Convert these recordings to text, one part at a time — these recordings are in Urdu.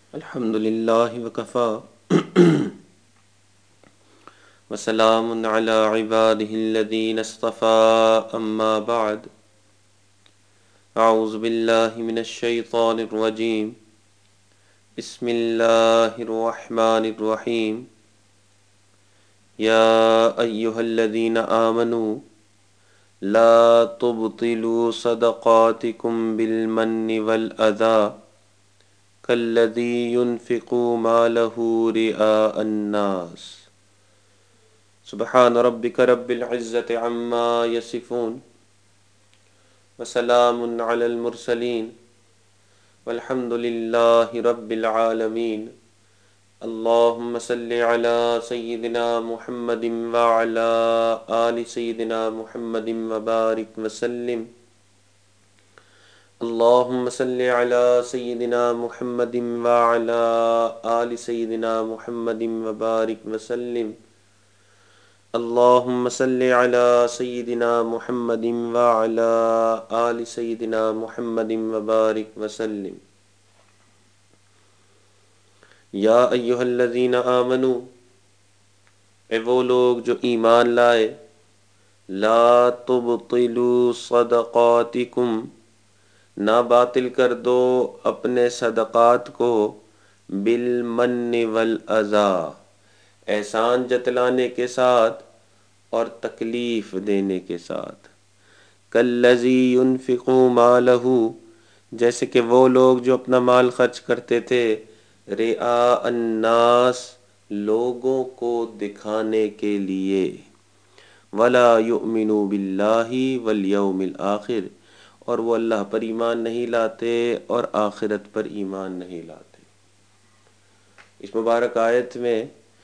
الحمد لله وكفى وسلام على عباده الذين اصطفى أما بعد أعوذ بالله من الشيطان الرجيم بسم الله الرحمن الرحيم يا أيها الذين آمنوا لا تبطلوا صدقاتكم بالمن والأذى كالذي ينفق ماله رئاء الناس سبحان ربك رب العزة عما يصفون وسلام على المرسلين والحمد لله رب العالمين اللهم صل على سيدنا محمد وعلى آل سيدنا محمد وبارك وسلم اللهم صل على سيدنا محمد وعلى آل سيدنا محمد وبارك وسلم اللهم صل على سيدنا محمد وعلى آل سيدنا محمد وبارك وسلم یا ایھا الذین آمنوا اے وہ لوگ جو ایمان لائے لا تبطلوا صدقاتکم نہ باطل کر دو اپنے صدقات کو بالمن والاذی احسان جتلانے کے ساتھ اور تکلیف دینے کے ساتھ کالذی ينفق مالہ جیسے کہ وہ لوگ جو اپنا مال خرچ کرتے تھے رئاء الناس لوگوں کو دکھانے کے لیے ولا یؤمنوا باللہ والیوم الآخر اور وہ اللہ پر ایمان نہیں لاتے اور آخرت پر ایمان نہیں لاتے۔ اس مبارک آیت میں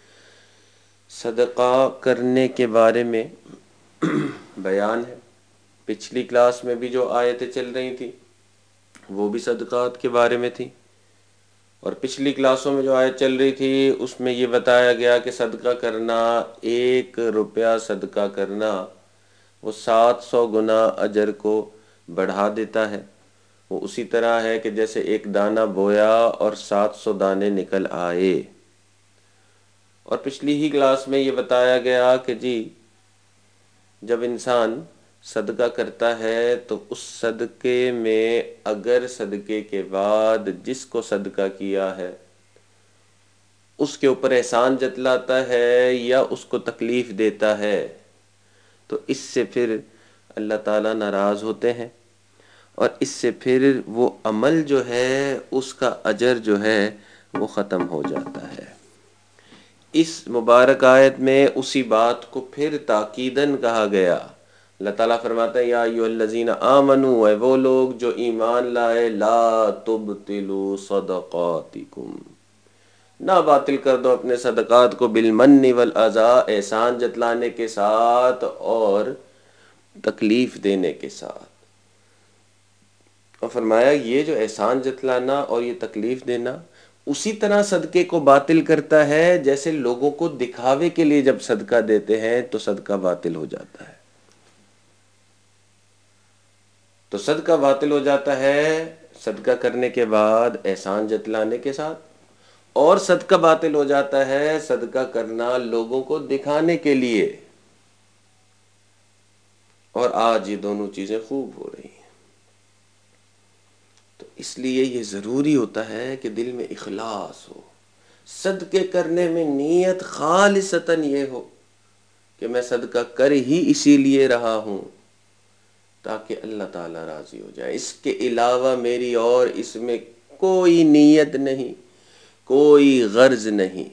صدقہ کرنے کے بارے میں بیان ہے۔ پچھلی کلاس میں بھی جو آیتیں چل رہی تھیں وہ بھی صدقات کے بارے میں تھی، اور پچھلی کلاسوں میں جو آیت چل رہی تھی اس میں یہ بتایا گیا کہ صدقہ کرنا، 1 روپیہ صدقہ کرنا وہ 700 گنا اجر کو بڑھا دیتا ہے۔ وہ اسی طرح ہے کہ جیسے ایک دانہ بویا اور 700 دانے نکل آئے۔ اور پچھلی ہی کلاس میں یہ بتایا گیا کہ جی جب انسان صدقہ کرتا ہے تو اس صدقے میں اگر صدقے کے بعد جس کو صدقہ کیا ہے اس کے اوپر احسان جتلاتا ہے یا اس کو تکلیف دیتا ہے تو اس سے پھر اللہ تعالیٰ ناراض ہوتے ہیں، اور اس سے پھر وہ عمل جو ہے اس کا اجر جو ہے وہ ختم ہو جاتا ہے۔ اس مبارک آیت میں اسی بات کو پھر تاکیداً کہا گیا۔ اللہ تعالیٰ فرماتا ہے یا ایھا الذین آمنوا، اے وہ لوگ جو ایمان لائے، لا تبطلوا صدقاتکم نہ باطل کر دو اپنے صدقات کو بالمن والاذی احسان جتلانے کے ساتھ اور تکلیف دینے کے ساتھ۔ اور فرمایا یہ جو احسان جتلانا اور یہ تکلیف دینا اسی طرح صدقے کو باطل کرتا ہے جیسے لوگوں کو دکھاوے کے لیے جب صدقہ دیتے ہیں تو صدقہ باطل ہو جاتا ہے۔ تو صدقہ باطل ہو جاتا ہے صدقہ کرنے کے بعد احسان جتلانے کے ساتھ، اور صدقہ باطل ہو جاتا ہے صدقہ کرنا لوگوں کو دکھانے کے لیے، اور آج یہ دونوں چیزیں خوب ہو رہی ہیں۔ تو اس لیے یہ ضروری ہوتا ہے کہ دل میں اخلاص ہو، صدقے کرنے میں نیت خالصتاً یہ ہو کہ میں صدقہ کر ہی اسی لیے رہا ہوں تاکہ اللہ تعالیٰ راضی ہو جائے، اس کے علاوہ میری اور اس میں کوئی نیت نہیں، کوئی غرض نہیں۔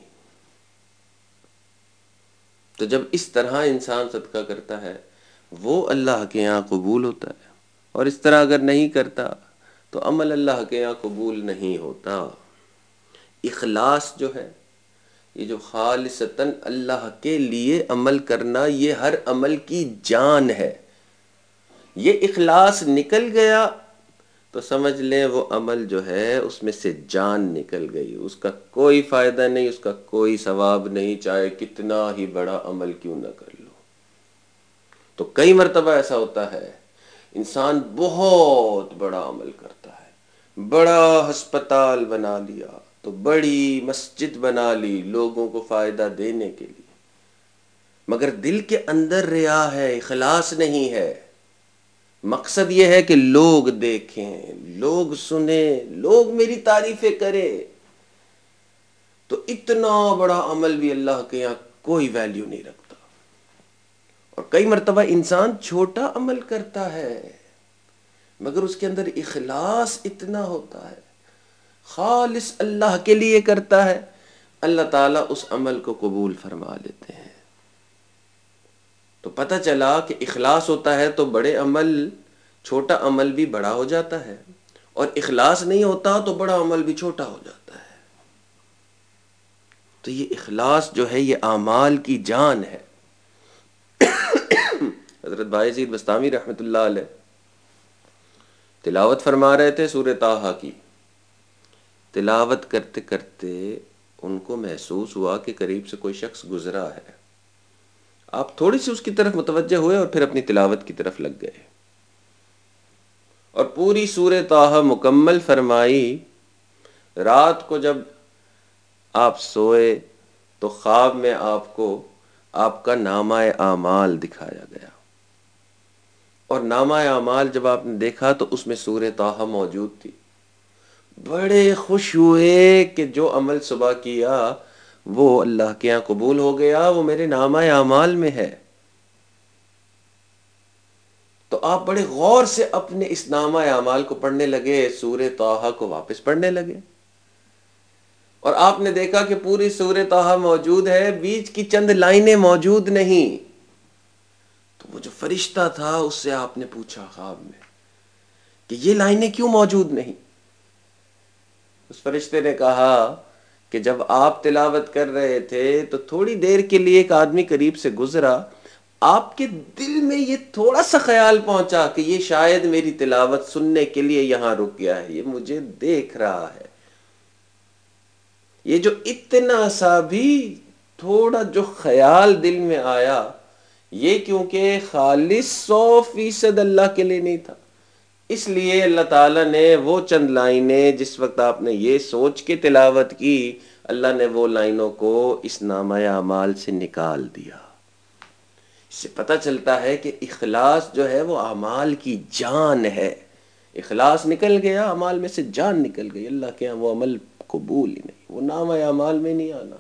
تو جب اس طرح انسان صدقہ کرتا ہے وہ اللہ کے یہاں قبول ہوتا ہے، اور اس طرح اگر نہیں کرتا تو عمل اللہ کے یہاں قبول نہیں ہوتا۔ اخلاص جو ہے، یہ جو خالصتاً اللہ کے لیے عمل کرنا، یہ ہر عمل کی جان ہے۔ یہ اخلاص نکل گیا تو سمجھ لیں وہ عمل جو ہے اس میں سے جان نکل گئی، اس کا کوئی فائدہ نہیں، اس کا کوئی ثواب نہیں، چاہے کتنا ہی بڑا عمل کیوں نہ کر لو۔ تو کئی مرتبہ ایسا ہوتا ہے انسان بہت بڑا عمل کرتا ہے، بڑا ہسپتال بنا لیا، تو بڑی مسجد بنا لی لوگوں کو فائدہ دینے کے لیے، مگر دل کے اندر ریا ہے، اخلاص نہیں ہے۔ مقصد یہ ہے کہ لوگ دیکھیں، لوگ سنیں، لوگ میری تعریفیں کریں، تو اتنا بڑا عمل بھی اللہ کے یہاں کوئی ویلیو نہیں رکھتا۔ اور کئی مرتبہ انسان چھوٹا عمل کرتا ہے مگر اس کے اندر اخلاص اتنا ہوتا ہے، خالص اللہ کے لیے کرتا ہے، اللہ تعالیٰ اس عمل کو قبول فرما لیتے ہیں۔ تو پتہ چلا کہ اخلاص ہوتا ہے تو بڑے عمل، چھوٹا عمل بھی بڑا ہو جاتا ہے، اور اخلاص نہیں ہوتا تو بڑا عمل بھی چھوٹا ہو جاتا ہے۔ تو یہ اخلاص جو ہے یہ اعمال کی جان ہے۔ حضرت بایزید بستامی رحمۃ اللہ علیہ تلاوت فرما رہے تھے سورہ طٰہٰ کی، تلاوت کرتے کرتے ان کو محسوس ہوا کہ قریب سے کوئی شخص گزرا ہے۔ آپ تھوڑی سی اس کی طرف متوجہ ہوئے اور پھر اپنی تلاوت کی طرف لگ گئے، اور پوری سورہ طٰہٰ مکمل فرمائی۔ رات کو جب آپ سوئے تو خواب میں آپ کو آپ کا نامہ اعمال دکھایا گیا، اور نامہ اعمال جب آپ نے دیکھا تو اس میں سورہ طٰہٰ موجود تھی۔ بڑے خوش ہوئے کہ جو عمل صبح کیا وہ اللہ کے یہاں قبول ہو گیا، وہ میرے نامہ اعمال میں ہے۔ تو آپ بڑے غور سے اپنے اس نامہ اعمال کو پڑھنے لگے، سورہ طٰہٰ کو واپس پڑھنے لگے، اور آپ نے دیکھا کہ پوری سورہ طٰہٰ موجود ہے، بیچ کی چند لائنیں موجود نہیں۔ تو وہ جو فرشتہ تھا اس سے آپ نے پوچھا خواب میں کہ یہ لائنیں کیوں موجود نہیں؟ اس فرشتے نے کہا کہ جب آپ تلاوت کر رہے تھے تو تھوڑی دیر کے لیے ایک آدمی قریب سے گزرا، آپ کے دل میں یہ تھوڑا سا خیال پہنچا کہ یہ شاید میری تلاوت سننے کے لیے یہاں رک گیا ہے، یہ مجھے دیکھ رہا ہے۔ یہ جو اتنا سا بھی تھوڑا جو خیال دل میں آیا، یہ کیونکہ خالص 100% اللہ کے لیے نہیں تھا، اس لیے اللہ تعالیٰ نے وہ چند لائنیں جس وقت آپ نے یہ سوچ کے تلاوت کی، اللہ نے وہ لائنوں کو اس نامہ اعمال سے نکال دیا۔ اس سے پتہ چلتا ہے کہ اخلاص جو ہے وہ اعمال کی جان ہے۔ اخلاص نکل گیا اعمال میں سے، جان نکل گئی، اللہ کے یہاں وہ عمل قبول ہی نہیں، وہ نامہ اعمال میں نہیں آنا۔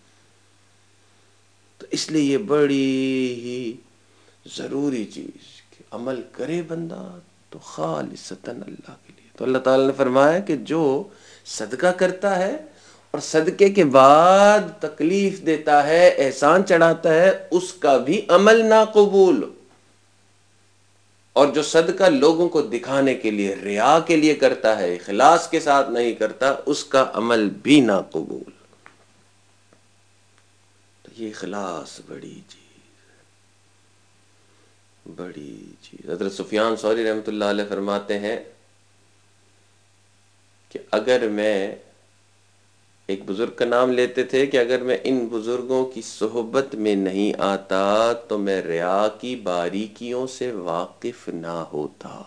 تو اس لیے یہ بڑی ہی ضروری چیز کہ عمل کرے بندہ تو خالصتاً اللہ کے لیے۔ تو اللہ تعالیٰ نے فرمایا کہ جو صدقہ کرتا ہے اور صدقے کے بعد تکلیف دیتا ہے، احسان چڑھاتا ہے، اس کا بھی عمل ناقبول، اور جو صدقہ لوگوں کو دکھانے کے لیے، ریا کے لیے کرتا ہے، اخلاص کے ساتھ نہیں کرتا، اس کا عمل بھی ناقبول۔ تو یہ اخلاص بڑی چیز، بڑی چیز۔ حضرت سفیان ثوری رحمۃ اللہ علیہ فرماتے ہیں کہ اگر میں، ایک بزرگ کا نام لیتے تھے کہ اگر میں ان بزرگوں کی صحبت میں نہیں آتا تو میں ریا کی باریکیوں سے واقف نہ ہوتا۔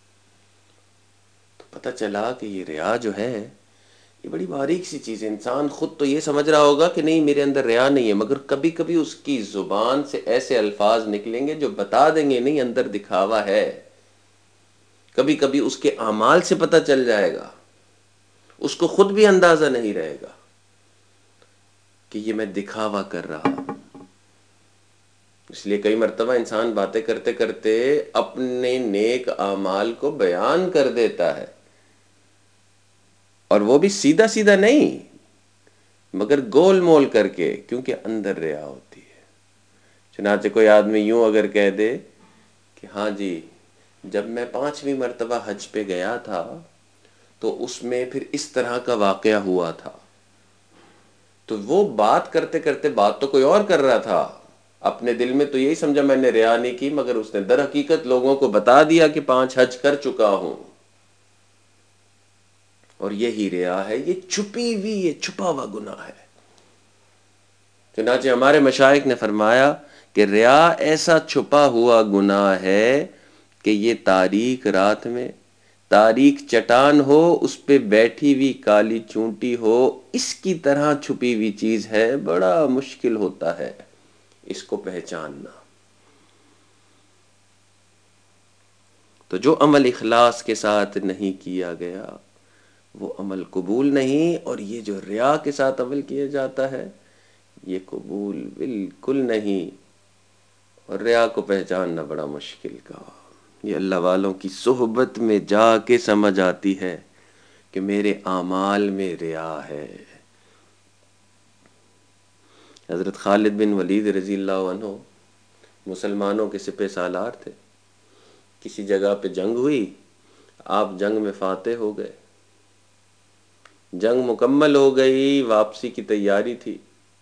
تو پتہ چلا کہ یہ ریا جو ہے یہ بڑی باریک سی چیز ہے۔ انسان خود تو یہ سمجھ رہا ہوگا کہ نہیں میرے اندر ریا نہیں ہے، مگر کبھی کبھی اس کی زبان سے ایسے الفاظ نکلیں گے جو بتا دیں گے نہیں اندر دکھاوا ہے۔ کبھی کبھی اس کے اعمال سے پتہ چل جائے گا، اس کو خود بھی اندازہ نہیں رہے گا کہ یہ میں دکھاوا کر رہا ہوں۔ اس لیے کئی مرتبہ انسان باتیں کرتے کرتے اپنے نیک اعمال کو بیان کر دیتا ہے، اور وہ بھی سیدھا سیدھا نہیں مگر گول مول کر کے، کیونکہ اندر ریا ہوتی ہے۔ چنانچہ کوئی آدمی یوں اگر کہہ دے کہ ہاں جی جب میں 5ویں مرتبہ حج پہ گیا تھا تو اس میں پھر اس طرح کا واقعہ ہوا تھا، تو وہ بات کرتے کرتے بات تو کوئی اور کر رہا تھا، اپنے دل میں تو یہی سمجھا میں نے ریا نہیں کی، مگر اس نے در حقیقت لوگوں کو بتا دیا کہ 5 حج کر چکا ہوں۔ اور یہی ریا ہے، یہ چھپی ہوئی، یہ چھپا ہوا گناہ ہے۔ چنانچہ ہمارے مشائخ نے فرمایا کہ ریا ایسا چھپا ہوا گناہ ہے کہ یہ تاریک رات میں تاریک چٹان ہو اس پہ بیٹھی ہوئی کالی چونٹی ہو، اس کی طرح چھپی ہوئی چیز ہے، بڑا مشکل ہوتا ہے اس کو پہچاننا۔ تو جو عمل اخلاص کے ساتھ نہیں کیا گیا وہ عمل قبول نہیں، اور یہ جو ریا کے ساتھ عمل کیا جاتا ہے یہ قبول بالکل نہیں، اور ریا کو پہچاننا بڑا مشکل کا۔ یہ اللہ والوں کی صحبت میں جا کے سمجھ آتی ہے کہ میرے اعمال میں ریا ہے۔ حضرت خالد بن ولید رضی اللہ عنہ مسلمانوں کے سپہ سالار تھے۔ کسی جگہ پہ جنگ ہوئی، آپ جنگ میں فاتح ہو گئے، جنگ مکمل ہو گئی، واپسی کی تیاری تھی۔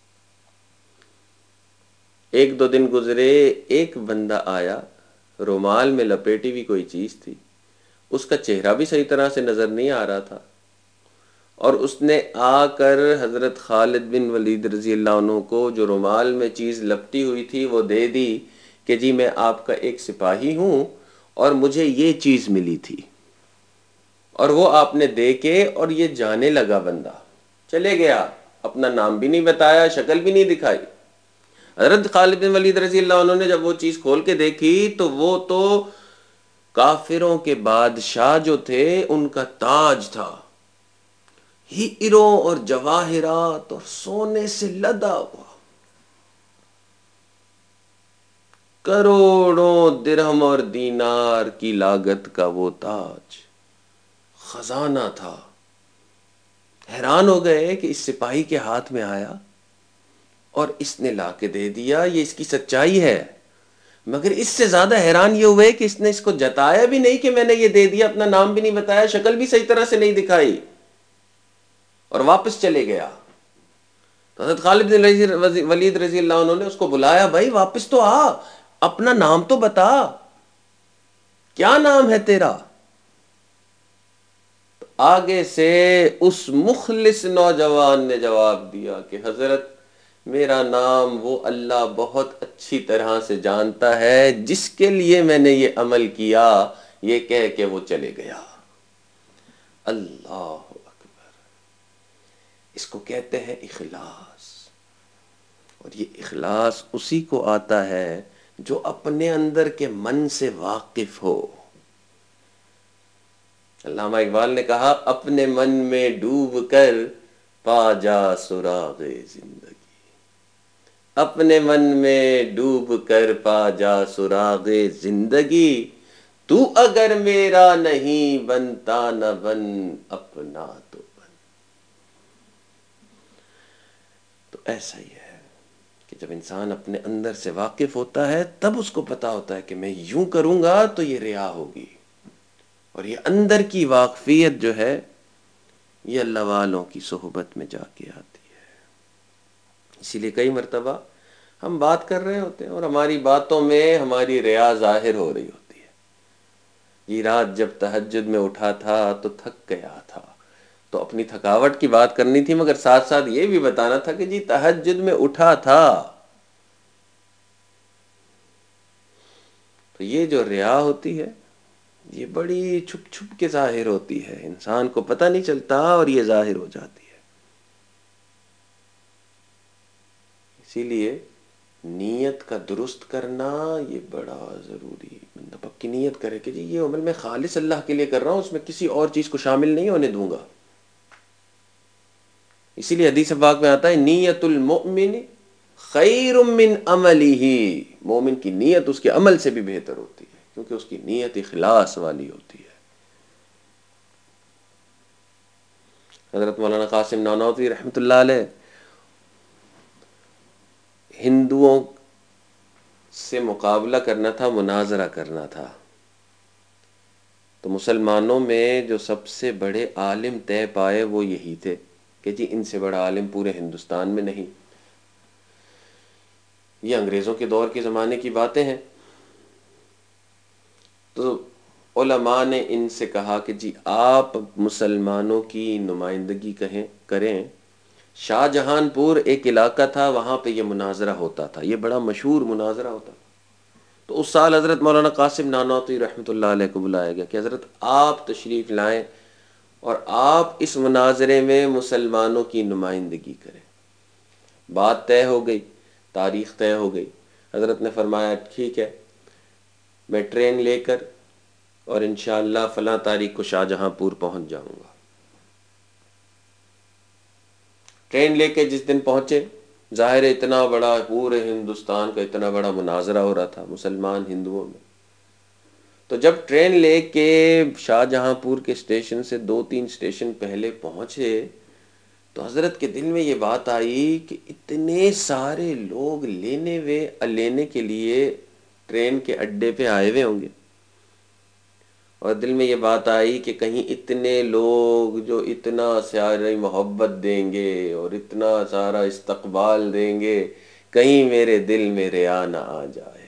ایک دو دن گزرے، ایک بندہ آیا، رومال میں لپیٹی ہوئی کوئی چیز تھی، اس کا چہرہ بھی صحیح طرح سے نظر نہیں آ رہا تھا، اور اس نے آ کر حضرت خالد بن ولید رضی اللہ عنہ کو جو رومال میں چیز لپٹی ہوئی تھی وہ دے دی کہ جی میں آپ کا ایک سپاہی ہوں اور مجھے یہ چیز ملی تھی، اور وہ آپ نے دے کے، اور یہ جانے لگا، بندہ چلے گیا، اپنا نام بھی نہیں بتایا، شکل بھی نہیں دکھائی۔ حضرت خالد بن ولید رضی اللہ عنہ نے جب وہ چیز کھول کے دیکھی تو وہ تو کافروں کے بادشاہ جو تھے ان کا تاج تھا، ہیروں اور جواہرات اور سونے سے لدا ہوا، کروڑوں درہم اور دینار کی لاگت کا وہ تاج، خزانہ تھا۔ حیران ہو گئے کہ اس سپاہی کے ہاتھ میں آیا اور اس نے لا کے دے دیا، یہ اس کی سچائی ہے۔ مگر اس سے زیادہ حیران یہ ہوئے کہ اس نے اس کو جتایا بھی نہیں کہ میں نے یہ دے دیا، اپنا نام بھی نہیں بتایا، شکل بھی صحیح طرح سے نہیں دکھائی، اور واپس چلے گیا۔ تو حضرت خالد بن ولید رضی اللہ عنہ نے اس کو بلایا، بھائی واپس تو آ، اپنا نام تو بتا، کیا نام ہے تیرا؟ آگے سے اس مخلص نوجوان نے جواب دیا کہ حضرت میرا نام وہ اللہ بہت اچھی طرح سے جانتا ہے جس کے لیے میں نے یہ عمل کیا، یہ کہہ کے وہ چلے گیا۔ اللہ اکبر! اس کو کہتے ہیں اخلاص، اور یہ اخلاص اسی کو آتا ہے جو اپنے اندر کے من سے واقف ہو۔ علامہ اقبال نے کہا، اپنے من میں ڈوب کر پا جا سراغ زندگی، اپنے من میں ڈوب کر پا جا سراغ زندگی، تو اگر میرا نہیں بنتا نہ بن، اپنا تو بن۔ تو ایسا ہی ہے کہ جب انسان اپنے اندر سے واقف ہوتا ہے تب اس کو پتا ہوتا ہے کہ میں یوں کروں گا تو یہ ریا ہوگی، اور یہ اندر کی واقفیت جو ہے یہ اللہ والوں کی صحبت میں جا کے آتی ہے۔ اسی لیے کئی مرتبہ ہم بات کر رہے ہوتے ہیں اور ہماری باتوں میں ہماری ریا ظاہر ہو رہی ہوتی ہے۔ یہ رات جب تہجد میں اٹھا تھا تو تھک گیا تھا، تو اپنی تھکاوٹ کی بات کرنی تھی، مگر ساتھ ساتھ یہ بھی بتانا تھا کہ جی تہجد میں اٹھا تھا۔ تو یہ جو ریا ہوتی ہے یہ بڑی چھپ چھپ کے ظاہر ہوتی ہے، انسان کو پتہ نہیں چلتا اور یہ ظاہر ہو جاتی ہے۔ اسی لیے نیت کا درست کرنا یہ بڑا ضروری، بندہ پکی نیت کرے کہ جی یہ عمل میں خالص اللہ کے لیے کر رہا ہوں، اس میں کسی اور چیز کو شامل نہیں ہونے دوں گا۔ اسی لیے حدیث پاک میں آتا ہے، نیت المؤمن خیر من عملہ، مومن کی نیت اس کے عمل سے بھی بہتر ہوتی ہے، کیونکہ اس کی نیت اخلاص والی ہوتی ہے۔ حضرت مولانا قاسم نانوتوی رحمۃ اللہ علیہ ہندوؤں سے مقابلہ کرنا تھا، مناظرہ کرنا تھا، تو مسلمانوں میں جو سب سے بڑے عالم طے پائے وہ یہی تھے کہ جی ان سے بڑا عالم پورے ہندوستان میں نہیں۔ یہ انگریزوں کے دور کے زمانے کی باتیں ہیں۔ تو علماء نے ان سے کہا کہ جی آپ مسلمانوں کی نمائندگی کریں۔ شاہ جہان پور ایک علاقہ تھا، وہاں پہ یہ مناظرہ ہوتا تھا، یہ بڑا مشہور مناظرہ ہوتا تھا۔ تو اس سال حضرت مولانا قاسم نانوتوی رحمۃ اللہ علیہ کو بلایا گیا کہ حضرت آپ تشریف لائیں اور آپ اس مناظرے میں مسلمانوں کی نمائندگی کریں۔ بات طے ہو گئی، تاریخ طے ہو گئی۔ حضرت نے فرمایا ٹھیک ہے، میں ٹرین لے کر اور انشاءاللہ فلاں تاریخ کو شاہجہاں پور پہنچ جاؤں گا۔ ٹرین لے کے جس دن پہنچے، ظاہر ہے اتنا بڑا پورے ہندوستان کا اتنا بڑا مناظرہ ہو رہا تھا مسلمان ہندوؤں میں۔ تو جب ٹرین لے کے شاہجہاں پور کے اسٹیشن سے 2-3 اسٹیشن پہلے پہنچے تو حضرت کے دل میں یہ بات آئی کہ اتنے سارے لوگ لینے کے لیے ٹرین کے اڈے پہ آئے ہوئے ہوں گے، اور دل میں یہ بات آئی کہ کہیں اتنے لوگ جو اتنا ساری محبت دیں گے اور اتنا سارا استقبال دیں گے، کہیں میرے دل میں ریا نہ آ جائے،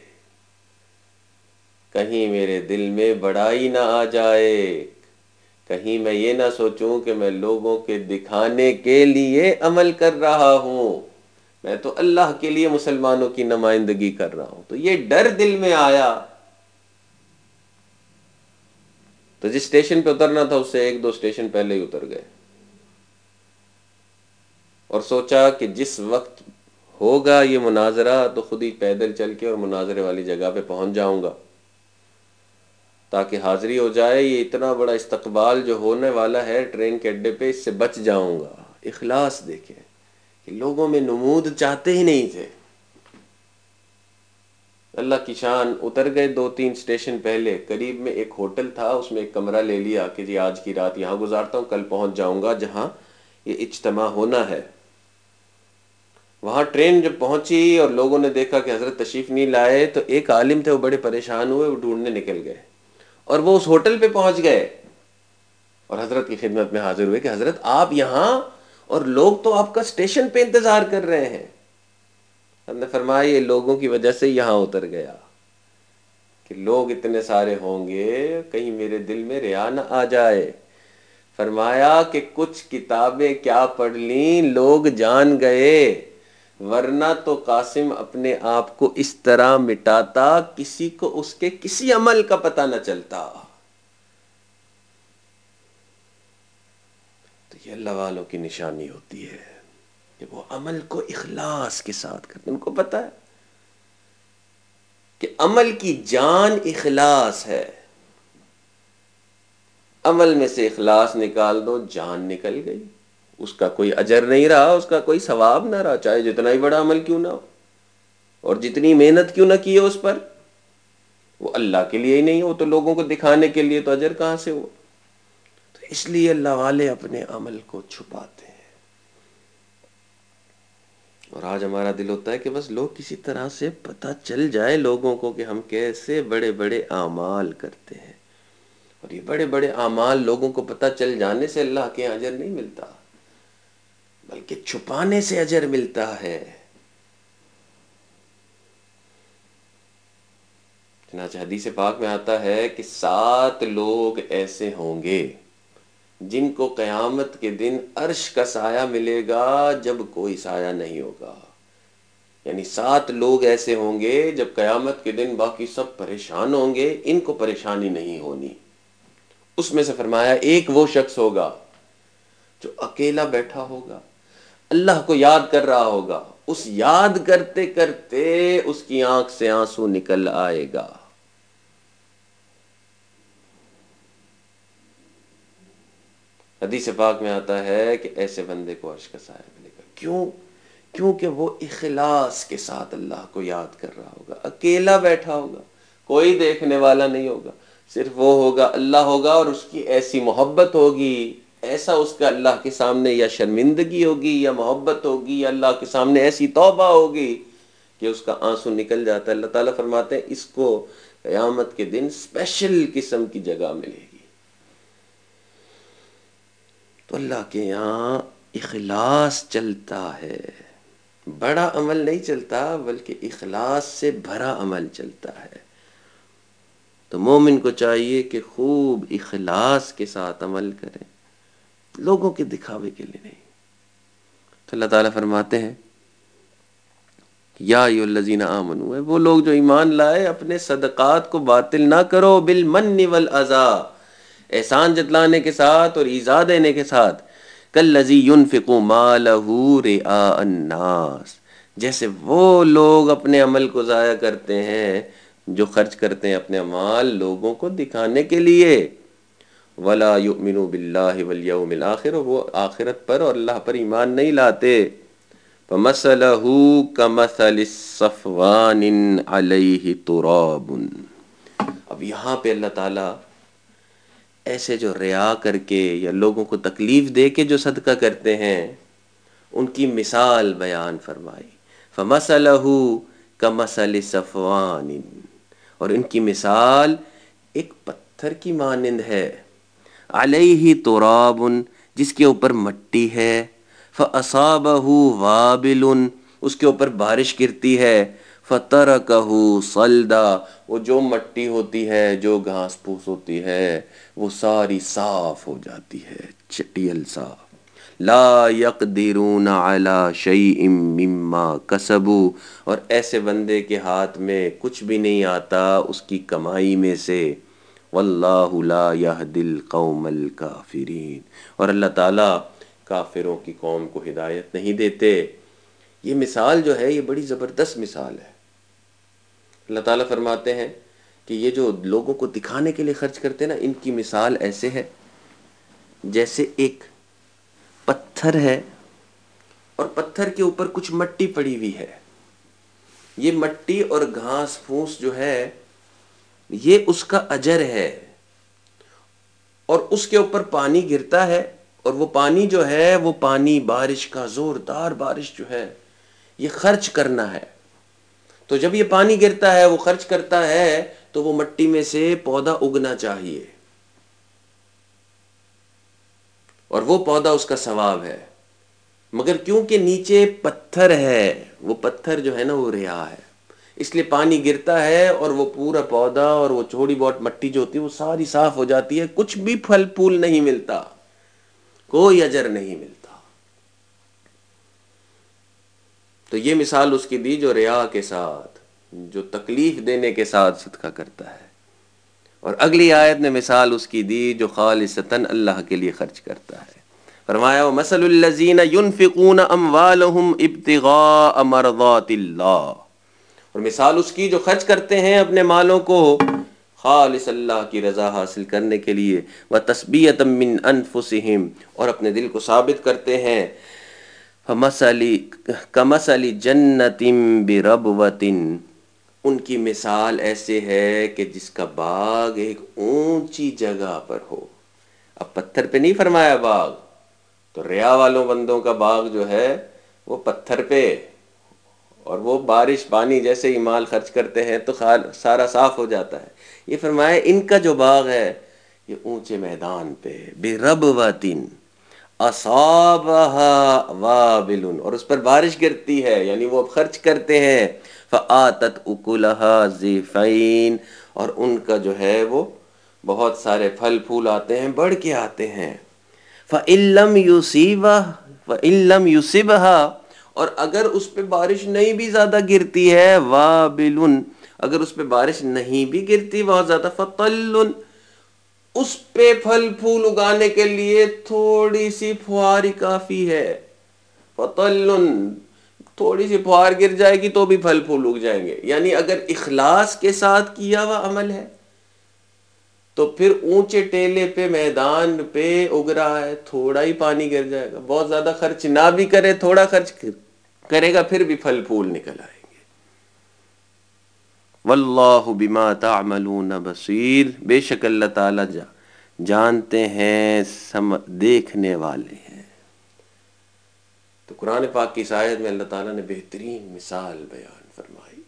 کہیں میرے دل میں بڑائی نہ آ جائے، کہیں میں یہ نہ سوچوں کہ میں لوگوں کے دکھانے کے لیے عمل کر رہا ہوں، میں تو اللہ کے لیے مسلمانوں کی نمائندگی کر رہا ہوں۔ تو یہ ڈر دل میں آیا، تو جس اسٹیشن پہ اترنا تھا اس سے 1-2 اسٹیشن پہلے ہی اتر گئے، اور سوچا کہ جس وقت ہوگا یہ مناظرہ تو خود ہی پیدل چل کے اور مناظرے والی جگہ پہ پہنچ جاؤں گا تاکہ حاضری ہو جائے، یہ اتنا بڑا استقبال جو ہونے والا ہے ٹرین کے اڈے پہ اس سے بچ جاؤں گا۔ اخلاص دیکھیں کہ لوگوں میں نمود چاہتے ہی نہیں تھے۔ اللہ کی شان، اتر گئے 2-3 اسٹیشن پہلے، قریب میں ایک ہوٹل تھا، اس میں ایک کمرہ لے لیا کہ جی آج کی رات یہاں گزارتا ہوں، کل پہنچ جاؤں گا جہاں یہ اجتماع ہونا ہے۔ وہاں ٹرین جب پہنچی اور لوگوں نے دیکھا کہ حضرت تشریف نہیں لائے تو ایک عالم تھے، وہ بڑے پریشان ہوئے، وہ ڈھونڈنے نکل گئے اور وہ اس ہوٹل پہ پہنچ گئے اور حضرت کی خدمت میں حاضر ہوئے کہ حضرت آپ یہاں، اور لوگ تو آپ کا اسٹیشن پہ انتظار کر رہے ہیں۔ ہم نے فرمایا یہ لوگوں کی وجہ سے یہاں اتر گیا کہ لوگ اتنے سارے ہوں گے، کہیں میرے دل میں ریا نہ آ جائے۔ فرمایا کہ کچھ کتابیں کیا پڑھ لیں لوگ جان گئے، ورنہ تو قاسم اپنے آپ کو اس طرح مٹاتا کسی کو اس کے کسی عمل کا پتہ نہ چلتا۔ تو یہ اللہ والوں کی نشانی ہوتی ہے کہ وہ عمل کو اخلاص کے ساتھ کرتے ہیں۔ ان کو پتہ ہے کہ عمل کی جان اخلاص ہے، عمل میں سے اخلاص نکال دو جان نکل گئی، اس کا کوئی اجر نہیں رہا، اس کا کوئی ثواب نہ رہا، چاہے جتنا ہی بڑا عمل کیوں نہ ہو اور جتنی محنت کیوں نہ کی ہو اس پر، وہ اللہ کے لیے ہی نہیں ہو تو لوگوں کو دکھانے کے لیے، تو اجر کہاں سے ہو؟ تو اس لیے اللہ والے اپنے عمل کو چھپاتے ہیں، اور آج ہمارا دل ہوتا ہے کہ بس لوگ کسی طرح سے پتہ چل جائے لوگوں کو کہ ہم کیسے بڑے بڑے اعمال کرتے ہیں، اور یہ بڑے بڑے اعمال لوگوں کو پتہ چل جانے سے اللہ کے یہاں اجر نہیں ملتا، بلکہ چھپانے سے اجر ملتا ہے۔ چنانچہ حدیث پاک میں آتا ہے کہ 7 لوگ ایسے ہوں گے جن کو قیامت کے دن عرش کا سایہ ملے گا جب کوئی سایہ نہیں ہوگا، یعنی 7 لوگ ایسے ہوں گے جب قیامت کے دن باقی سب پریشان ہوں گے، ان کو پریشانی نہیں ہونی۔ اس میں سے فرمایا ایک وہ شخص ہوگا جو اکیلا بیٹھا ہوگا، اللہ کو یاد کر رہا ہوگا، اس یاد کرتے کرتے اس کی آنکھ سے آنسو نکل آئے گا۔ حدیث پاک میں آتا ہے کہ ایسے بندے کو عرش کا سایہ ملے گا۔ کیوں؟ کیونکہ وہ اخلاص کے ساتھ اللہ کو یاد کر رہا ہوگا، اکیلا بیٹھا ہوگا، کوئی دیکھنے والا نہیں ہوگا، صرف وہ ہوگا، اللہ ہوگا، اور اس کی ایسی محبت ہوگی، ایسا اس کا اللہ کے سامنے یا شرمندگی ہوگی یا محبت ہوگی یا اللہ کے سامنے ایسی توبہ ہوگی کہ اس کا آنسو نکل جاتا ہے۔ اللہ تعالیٰ فرماتے ہیں اس کو قیامت کے دن اسپیشل قسم کی جگہ ملے گی۔ تو اللہ کے یہاں اخلاص چلتا ہے، بڑا عمل نہیں چلتا بلکہ اخلاص سے بھرا عمل چلتا ہے۔ تو مومن کو چاہیے کہ خوب اخلاص کے ساتھ عمل کریں، لوگوں کے دکھاوے کے لیے نہیں۔ تو اللہ تعالیٰ فرماتے ہیں یا ایھا الذین آمنوا، وہ لوگ جو ایمان لائے اپنے صدقات کو باطل نہ کرو، بالمن والاذی، احسان جتلانے کے ساتھ اور ایذا دینے کے ساتھ، کالذی ينفق مالہ رئاء الناس، جیسے وہ لوگ اپنے عمل کو ضائع کرتے ہیں جو خرچ کرتے ہیں اپنے مال لوگوں کو دکھانے کے لیے، ولا یؤمنوا باللہ والیوم الآخر، وہ آخرت پر اور اللہ پر ایمان نہیں لاتے، فمثلہ کمثل صفوان علیہ تراب۔ اب یہاں پہ اللہ تعالیٰ ایسے جو ریا کر کے یا لوگوں کو تکلیف دے کے جو صدقہ کرتے ہیں ان کی مثال بیان فرمائی، فمثلہ کمثل صفوان، اور ان کی مثال ایک پتھر کی مانند ہے، علیہ تراب، جس کے اوپر مٹی ہے، فاصابہ وابل، اس کے اوپر بارش گرتی ہے، فترکہ صلدا، وہ جو مٹی ہوتی ہے جو گھاس پھوس ہوتی ہے وہ ساری صاف ہو جاتی ہے، چٹیل صاف، لا یقدرون علی شیء مما کسبوا، اور ایسے بندے کے ہاتھ میں کچھ بھی نہیں آتا اس کی کمائی میں سے، واللہ لا یہدی القوم الکافرین، اور اللہ تعالیٰ کافروں کی قوم کو ہدایت نہیں دیتے۔ یہ مثال جو ہے یہ بڑی زبردست مثال ہے۔ اللہ تعالیٰ فرماتے ہیں کہ یہ جو لوگوں کو دکھانے کے لیے خرچ کرتے ہیں نا، ان کی مثال ایسے ہے جیسے ایک پتھر ہے اور پتھر کے اوپر کچھ مٹی پڑی ہوئی ہے، یہ مٹی اور گھاس پھوس جو ہے یہ اس کا اجر ہے، اور اس کے اوپر پانی گرتا ہے، اور وہ پانی جو ہے وہ پانی بارش کا، زوردار بارش جو ہے یہ خرچ کرنا ہے، تو جب یہ پانی گرتا ہے وہ خرچ کرتا ہے تو وہ مٹی میں سے پودا اگنا چاہیے، اور وہ پودا اس کا ثواب ہے، مگر کیونکہ نیچے پتھر ہے، وہ پتھر جو ہے نا وہ ریا ہے، اس لیے پانی گرتا ہے اور وہ پورا پودا اور وہ تھوڑی بہت مٹی جو ہوتی ہے وہ ساری صاف ہو جاتی ہے، کچھ بھی پھل پھول نہیں ملتا، کوئی اجر نہیں ملتا۔ تو یہ مثال اس کی دی جو ریا کے ساتھ، جو تکلیف دینے کے ساتھ صدقہ کرتا ہے، اور اگلی آیت نے مثال اس کی دی جو خالصتاً اللہ کے لیے خرچ کرتا ہے، فرمایا وَمَثَلُ الَّذِينَ يُنْفِقُونَ أَمْوَالَهُمْ ابْتِغَاءَ مَرْضَاتِ اللَّهِ، اور مثال اس کی جو خرچ کرتے ہیں اپنے مالوں کو خالص اللہ کی رضا حاصل کرنے کے لیے، وَتَثْبِيَةً مِّنْ أَنفُسِهِمْ، اور اپنے دل کو ثابت کرتے ہیں، کَمَثَلِ جَنَّةٍ بِرَبْوَةٍ، ان کی مثال ایسے ہے کہ جس کا باغ ایک اونچی جگہ پر ہو، اب پتھر پہ نہیں فرمایا باغ، تو ریا والوں بندوں کا باغ جو ہے وہ پتھر پہ، اور وہ بارش پانی جیسے ہی مال خرچ کرتے ہیں تو سارا صاف ہو جاتا ہے، یہ فرمایا ان کا جو باغ ہے یہ اونچے میدان پہ، بِرَبْوَةٍ اصابها وابل، اور اس پر بارش گرتی ہے، یعنی وہ خرچ کرتے ہیں، فآتت اکلها ضعفین، اور ان کا جو ہے وہ بہت سارے پھل پھول آتے ہیں، بڑھ کے آتے ہیں، فَإِن لَّمْ يُصِبْهَا، اور اگر اس پہ بارش نہیں بھی زیادہ گرتی ہے، وابل، اگر اس پہ بارش نہیں بھی گرتی بہت زیادہ، فَطَلٌّ، اس پہ پھل پھول اگانے کے لیے تھوڑی سی پھوار ہی کافی ہے، فَطَلٌّ، تھوڑی سی پھوار گر جائے گی تو بھی پھل پھول اگ جائیں گے، یعنی اگر اخلاص کے ساتھ کیا ہوا عمل ہے تو پھر اونچے ٹیلے پہ میدان پہ اگ رہا ہے، تھوڑا ہی پانی گر جائے گا، بہت زیادہ خرچ نہ بھی کرے تھوڑا خرچ کرے گا پھر بھی پھل پھول نکل آئے گے۔ واللہ بما تعملون بصیر، بے شک اللہ تعالی جانتے ہیں، دیکھنے والے ہیں۔ تو قرآن پاک کی اس آیت میں اللہ تعالیٰ نے بہترین مثال بیان فرمائی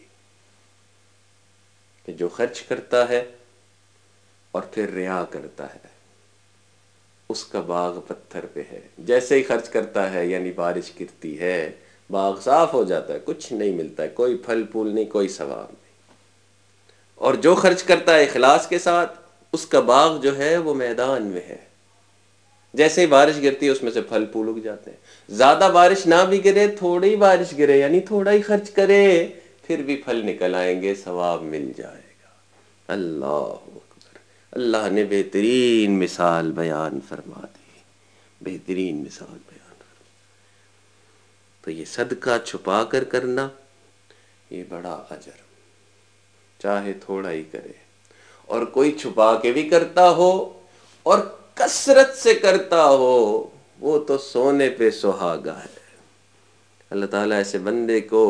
کہ جو خرچ کرتا ہے اور پھر ریا کرتا ہے اس کا باغ پتھر پہ ہے، جیسے ہی خرچ کرتا ہے یعنی بارش گرتی ہے باغ صاف ہو جاتا ہے، کچھ نہیں ملتا ہے، کوئی پھل پھول نہیں، کوئی ثواب نہیں، اور جو خرچ کرتا ہے اخلاص کے ساتھ اس کا باغ جو ہے وہ میدان میں ہے، جیسے ہی بارش گرتی ہے اس میں سے پھل پھول اگ جاتے ہیں. زیادہ بارش نہ بھی گرے، تھوڑی بارش گرے یعنی تھوڑا ہی خرچ کرے، پھر بھی پھل نکل آئیں گے، ثواب مل جائے گا. اللہ اکبر. اللہ نے بہترین مثال بیان فرما دی، بہترین مثال بیان فرما. تو یہ صدقہ چھپا کر کرنا، یہ بڑا اجر، چاہے تھوڑا ہی کرے. اور کوئی چھپا کے بھی کرتا ہو اور کثرت سے کرتا ہو، وہ تو سونے پہ سہاگا ہے. اللہ تعالیٰ ایسے بندے کو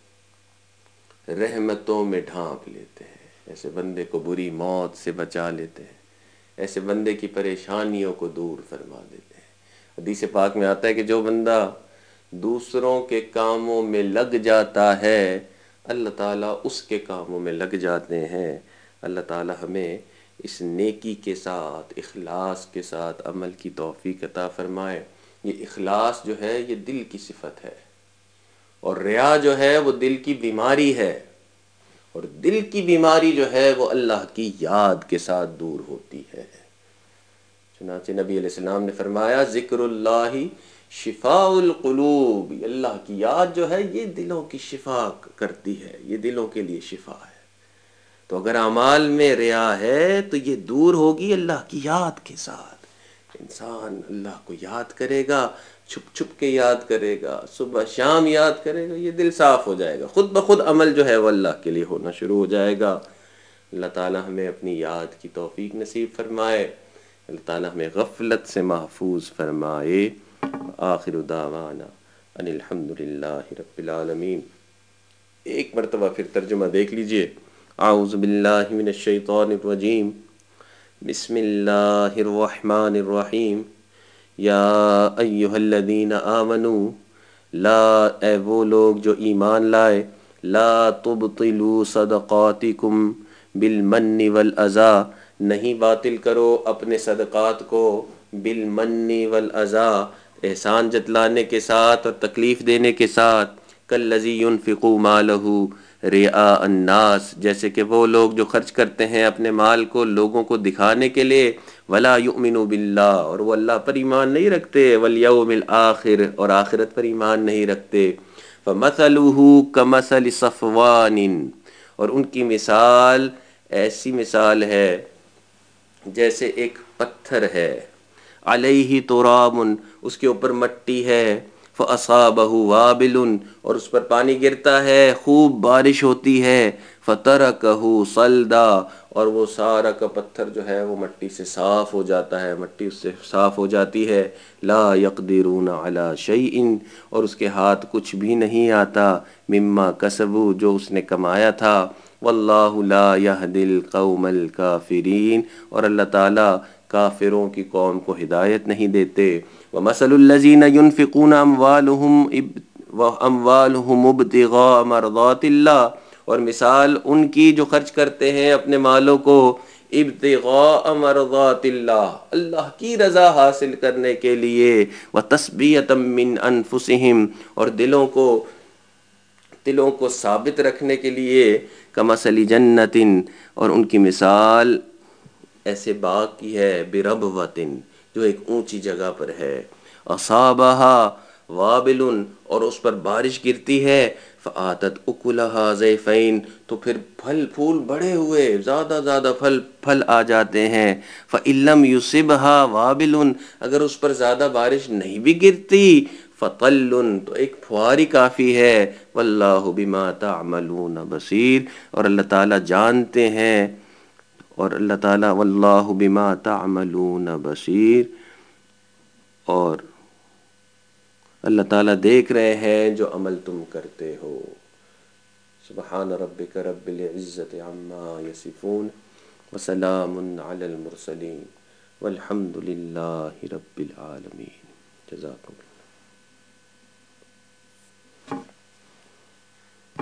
رحمتوں میں ڈھانپ لیتے ہیں، ایسے بندے کو بری موت سے بچا لیتے ہیں، ایسے بندے کی پریشانیوں کو دور فرما دیتے ہیں. حدیث پاک میں آتا ہے کہ جو بندہ دوسروں کے کاموں میں لگ جاتا ہے، اللہ تعالیٰ اس کے کاموں میں لگ جاتے ہیں. اللہ تعالیٰ ہمیں اس نیکی کے ساتھ، اخلاص کے ساتھ عمل کی توفیق عطا فرمائے. یہ اخلاص جو ہے یہ دل کی صفت ہے، اور ریا جو ہے وہ دل کی بیماری ہے، اور دل کی بیماری جو ہے وہ اللہ کی یاد کے ساتھ دور ہوتی ہے. چنانچہ نبی علیہ السلام نے فرمایا ذکر اللہ شفاء القلوب، اللہ کی یاد جو ہے یہ دلوں کی شفا کرتی ہے، یہ دلوں کے لیے شفا ہے. تو اگر اعمال میں ریا ہے تو یہ دور ہوگی اللہ کی یاد کے ساتھ. انسان اللہ کو یاد کرے گا، چھپ چھپ کے یاد کرے گا، صبح شام یاد کرے گا، یہ دل صاف ہو جائے گا، خود بخود عمل جو ہے وہ اللہ کے لیے ہونا شروع ہو جائے گا. اللہ تعالی ہمیں اپنی یاد کی توفیق نصیب فرمائے، اللہ تعالی ہمیں غفلت سے محفوظ فرمائے. آخر دعوانا ان الحمد للہ رب العالمین. ایک مرتبہ پھر ترجمہ دیکھ لیجئے. اعوذ باللہ من الشیطان الرجیم، بسم اللہ الرحمن الرحیم. یا ایہا الذین آمنوا، لا، اے وہ لوگ جو ایمان لائے، لا تبطلوا صدقاتکم بالمن والاذی، نہیں باطل کرو اپنے صدقات کو بالمن والاذی، احسان جتلانے کے ساتھ اور تکلیف دینے کے ساتھ. کالذی ينفق مالہ رئاء الناس، جیسے کہ وہ لوگ جو خرچ کرتے ہیں اپنے مال کو لوگوں کو دکھانے کے لیے. ولا یؤمن باللہ، اور وہ اللہ پر ایمان نہیں رکھتے. والیوم الآخر، اور آخرت پر ایمان نہیں رکھتے. فمثلہ کمثل صفوان، اور ان کی مثال ایسی مثال ہے جیسے ایک پتھر ہے، علیہ تراب، اس کے اوپر مٹی ہے، فاصابہ وابل، اور اس پر پانی گرتا ہے، خوب بارش ہوتی ہے، فترکہ صلدا، اور وہ سارا کا پتھر جو ہے وہ مٹی سے صاف ہو جاتا ہے، مٹی اس سے صاف ہو جاتی ہے. لا یقدرون علی شیء، اور اس کے ہاتھ کچھ بھی نہیں آتا، مما کسبوا، جو اس نے کمایا تھا. واللہ لا یہدی القوم الکافرین، اور اللہ تعالیٰ کافروں کی قوم کو ہدایت نہیں دیتے. ومثل الذین ينفقون اموالهم ابتغاء مرضات اللہ، اور مثال ان کی جو خرچ کرتے ہیں اپنے مالوں کو ابتغاء مرضات اللہ، اللہ کی رضا حاصل کرنے کے لیے، وتثبیۃ من انفسہم، اور دلوں کو ثابت رکھنے کے لیے. کمثل جنت، اور ان کی مثال ایسے باغ کی ہے، بربوۃ، جو ایک اونچی جگہ پر ہے، اصابہا وابل، اور اس پر بارش گرتی ہے، فآتت اکلہا ضعفین، تو پھر پھل پھول بڑے ہوئے، زیادہ پھل آ جاتے ہیں. فإن لم یصبھا وابل، اگر اس پر زیادہ بارش نہیں بھی گرتی، فطل، تو ایک پھواری کافی ہے. واللہ بما تعملون بصیر، اور اللہ تعالیٰ جانتے ہیں، اور اللہ تعالیٰ واللہ بما تعملون بصیر، اور اللہ تعالیٰ دیکھ رہے ہیں جو عمل تم کرتے ہو. سبحان ربک رب العزت عما یصفون، وسلام علی المرسلین، والحمد للہ رب العالمین. جزاکم اللہ.